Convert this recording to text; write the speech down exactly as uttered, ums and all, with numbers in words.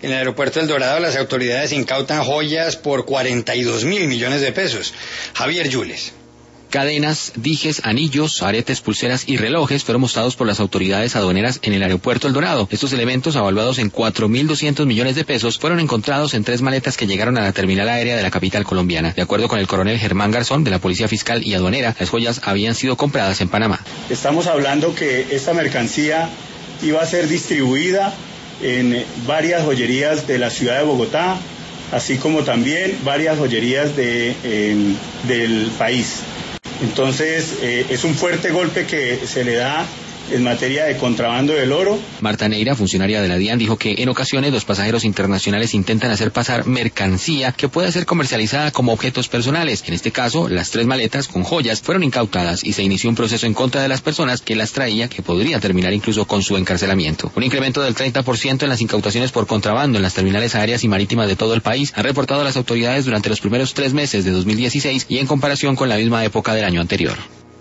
En el aeropuerto El Dorado las autoridades incautan joyas por cuarenta y dos mil millones de pesos. Javier Yules. Cadenas, dijes, anillos, aretes, pulseras y relojes fueron mostrados por las autoridades aduaneras en el aeropuerto El Dorado. Estos elementos, avaluados en cuatro mil doscientos millones de pesos, fueron encontrados en tres maletas que llegaron a la terminal aérea de la capital colombiana. De acuerdo con el coronel Germán Garzón, de la Policía Fiscal y Aduanera, las joyas habían sido compradas en Panamá. Estamos hablando que esta mercancía iba a ser distribuida en varias joyerías de la ciudad de Bogotá, así como también varias joyerías de, eh, del país. Entonces, eh, es un fuerte golpe que se le da en materia de contrabando del oro. Marta Neira, funcionaria de la DIAN, dijo que en ocasiones los pasajeros internacionales intentan hacer pasar mercancía que pueda ser comercializada como objetos personales. En este caso, las tres maletas con joyas fueron incautadas y se inició un proceso en contra de las personas que las traía, que podría terminar incluso con su encarcelamiento. Un incremento del treinta por ciento en las incautaciones por contrabando en las terminales aéreas y marítimas de todo el país han reportado las autoridades durante los primeros tres meses de dos mil dieciséis y en comparación con la misma época del año anterior.